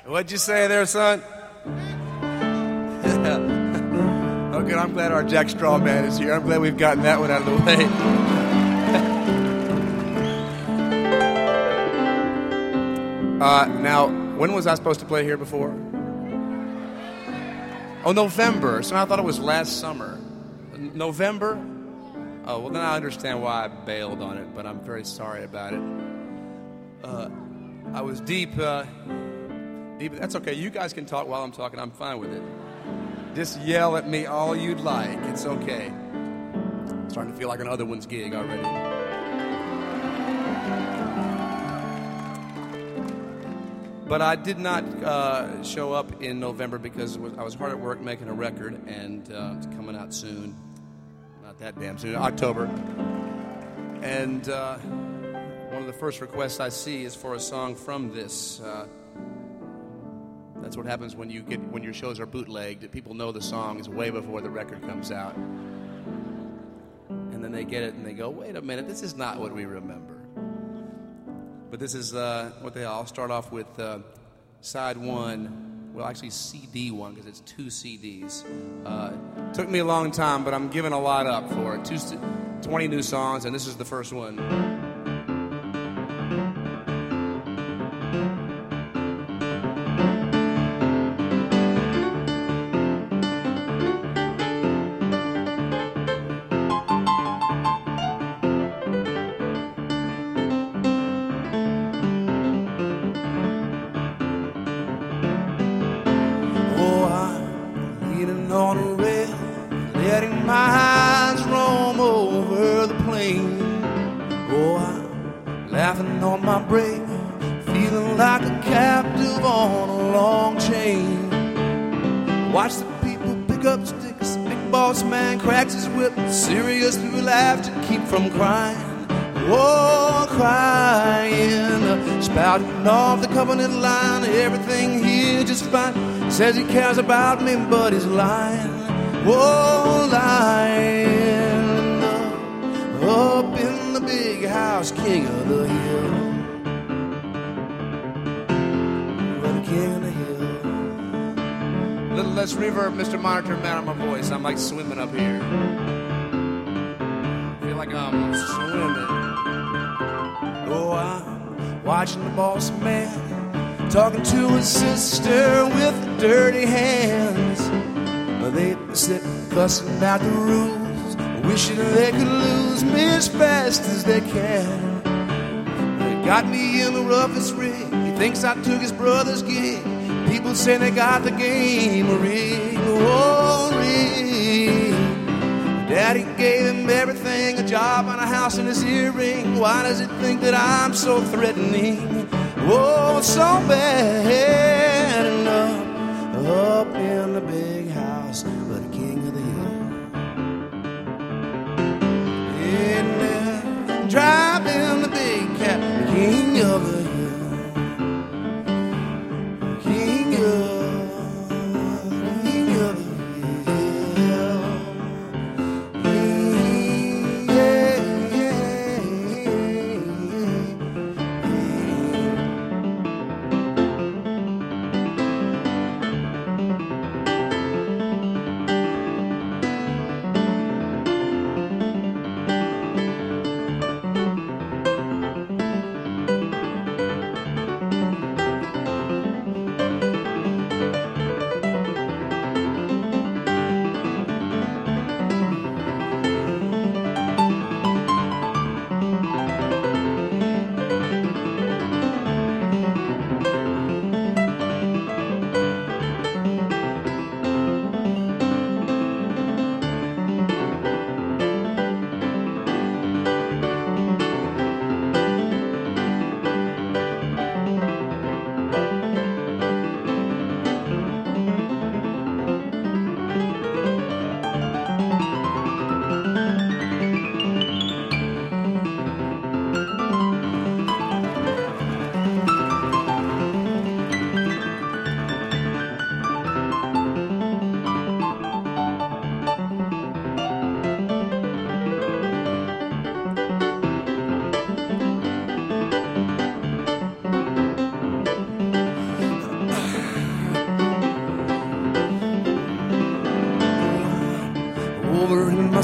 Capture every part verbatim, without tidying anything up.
What'd you say there, son? Oh, good. I'm glad our Jack Straw Man is here. I'm glad we've gotten that one out of the way. uh, now, when was I supposed to play here before? Oh, November. So I thought it was last summer. November? Oh, well, then I understand why I bailed on it, but I'm very sorry about it. Uh, I was deep, uh, deep. That's okay. You guys can talk while I'm talking. I'm fine with it. Just yell at me all you'd like. It's okay. I'm starting to feel like an Other One's gig already. But I did not uh, show up in November because it was, I was hard at work making a record, and uh, it's coming out soon. Not that damn soon. October. And uh, one of the first requests I see is for a song from this. Uh, that's what happens when you get when your shows are bootlegged. People know the songs way before the record comes out. And then they get it and they go, wait a minute, this is not what we remember. But this is uh, what they all start off with, uh, side one, well, actually C D one, because it's two C Ds. Uh, took me a long time, but I'm giving a lot up for it. Two, twenty new songs, and this is the first one. From crying, oh, crying, spouting off the covenant line, everything here just fine. Says he cares about me, but he's lying, oh, lying. Up in the big house, king of the hill, the king of the hill. A little less reverb, Mister Monitor Man, on my voice. I'm like swimming up here. Like I'm swimming. Oh, I'm watching the boss man talking to his sister with dirty hands. They sit cussing out the rules, wishing they could lose me as fast as they can. They got me in the roughest rig. He thinks I took his brother's gig. People say they got the game rigged. Oh, rigged. Daddy gave him everything, a job and a house and his earring. Why does it think that I'm so threatening? Oh, so bad. And up, up in the big house, but the king of the hill. In there, driving the big cat, the king of the hill. King of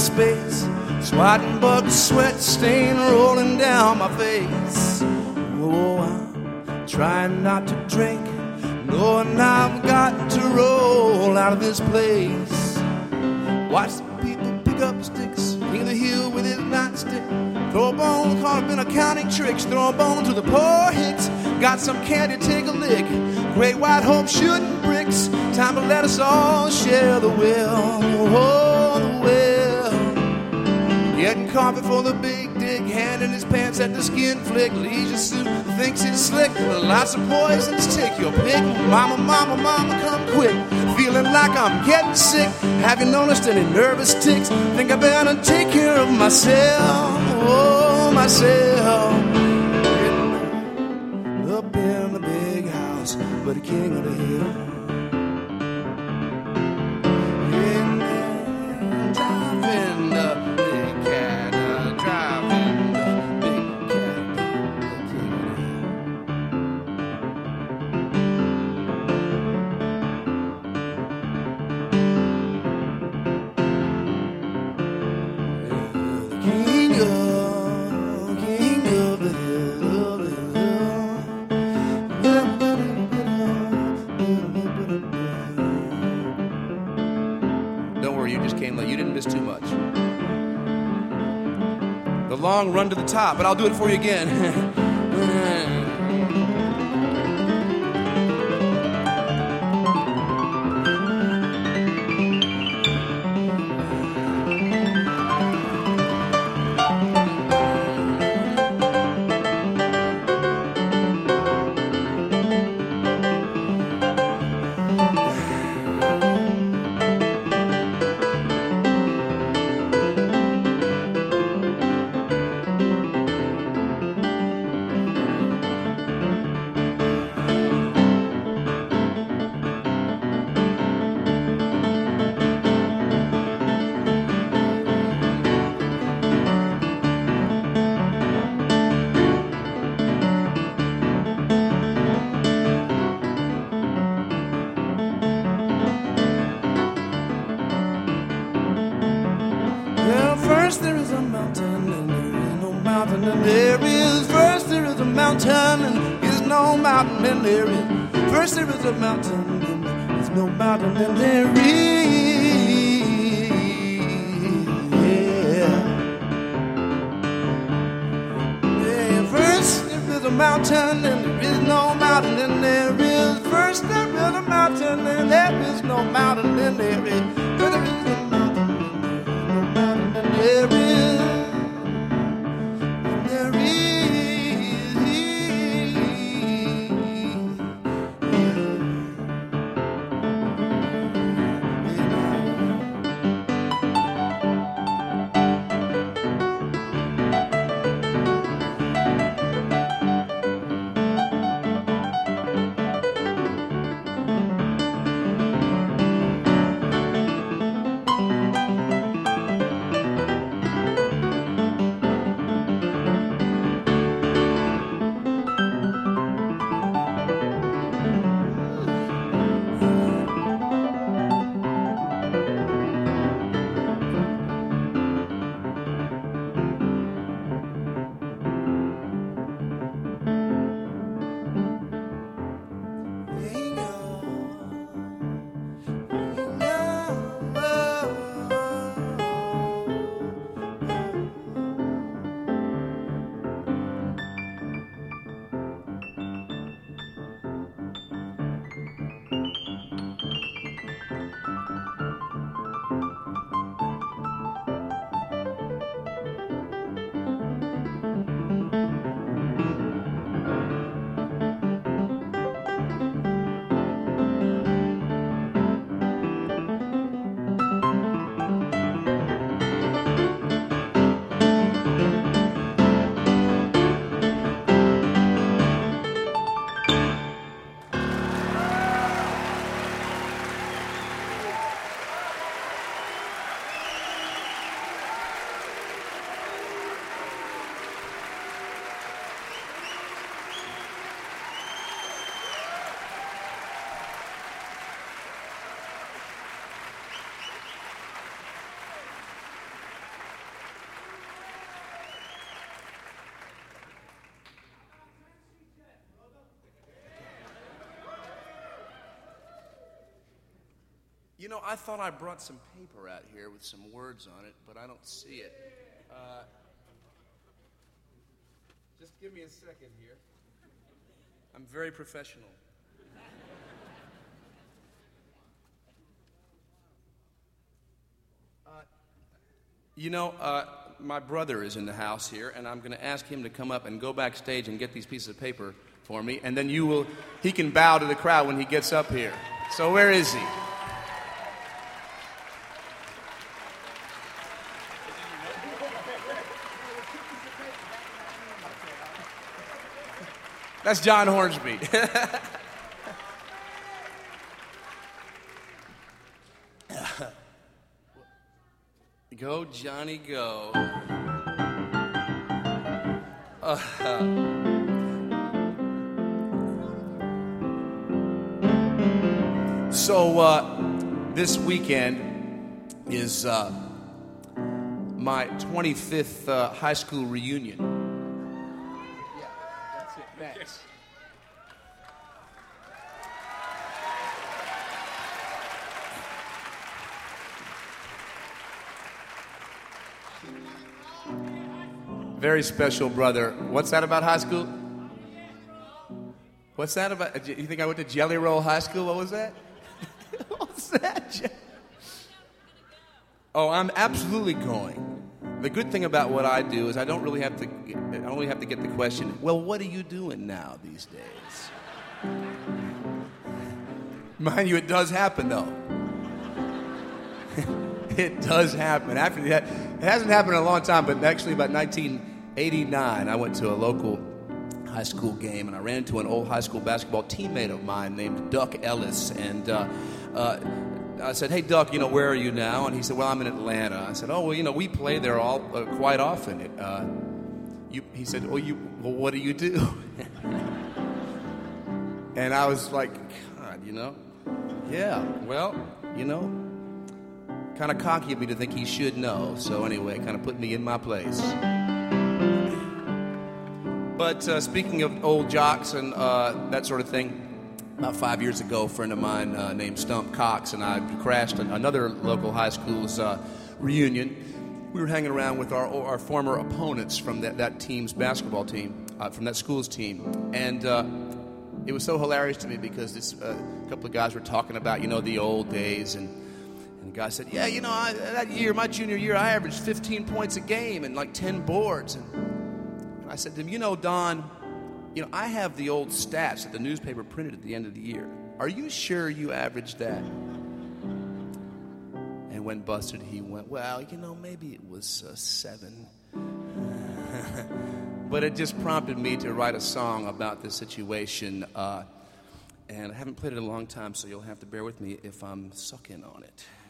space, swatting bug sweat stain rolling down my face. Oh, I'm trying not to drink, knowing I've got to roll out of this place. Watch the people pick up sticks, king of the hill with his nightstick. Throw a bone, caught up in accounting tricks. Throw a bone to the poor hicks. Got some candy, take a lick. Great white hope shooting bricks. Time to let us all share the will. Oh, the will. Getting coffee for the big dick. Hand in his pants at the skin flick. Leisure suit, thinks he's slick. Lots of poisons, take your pick. Mama, mama, mama, come quick. Feeling like I'm getting sick. Have you noticed any nervous tics? Think I better take care of myself. Oh, myself. Up in the big house, but the king of the hill. In there, driving the big cat, uh, driving the big cat, the king of the hill. The king of You didn't miss too much. The long run to the top, but I'll do it for you again. First there is a mountain and there is no mountain and there is. First there is a mountain and there is no mountain and there is. First there is a mountain and there is no mountain and there is. Yeah. Yeah. First there is a mountain and there is no mountain and there is. First there is a mountain and there is no mountain and there is. First there is a There is, there is, You know, I thought I brought some paper out here with some words on it, but I don't see it. Uh, just give me a second here. I'm very professional. Uh, you know, uh, my brother is in the house here, and I'm going to ask him to come up and go backstage and get these pieces of paper for me, and then you will, he can bow to the crowd when he gets up here. So where is he? That's John Hornsby. Go, Johnny, go. Uh, so, uh, this weekend is uh, my twenty-fifth uh, high school reunion. Yeah, that's it. Thanks. Very special brother. What's that about high school? What's that about? You think I went to Jelly Roll High School? What was that? What's that? Oh, I'm absolutely going. The good thing about what I do is I don't really have to. I only have to get the question. Well, what are you doing now these days? Mind you, it does happen though. It does happen. After that, it hasn't happened in a long time, but actually about nineteen eighty-nine, I went to a local high school game, and I ran into an old high school basketball teammate of mine named Duck Ellis, and uh, uh, I said, "Hey, Duck, you know, where are you now?" And he said, "Well, I'm in Atlanta." I said, "Oh, well, you know, we play there all uh, quite often." It, uh, you, he said, "Well, you, well, what do you do?" And I was like, "God, you know, yeah, well, you know." Kind of cocky of me to think he should know. So anyway, kind of put me in my place. But uh, speaking of old jocks and uh, that sort of thing, about five years ago, a friend of mine uh, named Stump Cox and I crashed another local high school's uh, reunion. We were hanging around with our our former opponents from that, that team's basketball team, uh, from that school's team. And uh, it was so hilarious to me because this uh, couple of guys were talking about, you know, the old days, and And the guy said, yeah, you know, I, that year, my junior year, I averaged fifteen points a game and like ten boards. And, and I said to him, you know, Don, you know, I have the old stats that the newspaper printed at the end of the year. Are you sure you averaged that? And when busted, he went, well, you know, maybe it was uh, seven. But it just prompted me to write a song about this situation. Uh, and I haven't played it in a long time, so you'll have to bear with me if I'm sucking on it.